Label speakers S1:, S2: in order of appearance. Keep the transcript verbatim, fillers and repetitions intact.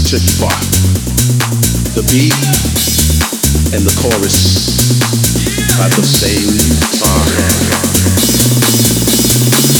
S1: tricky part. The beat and the chorus at the same time.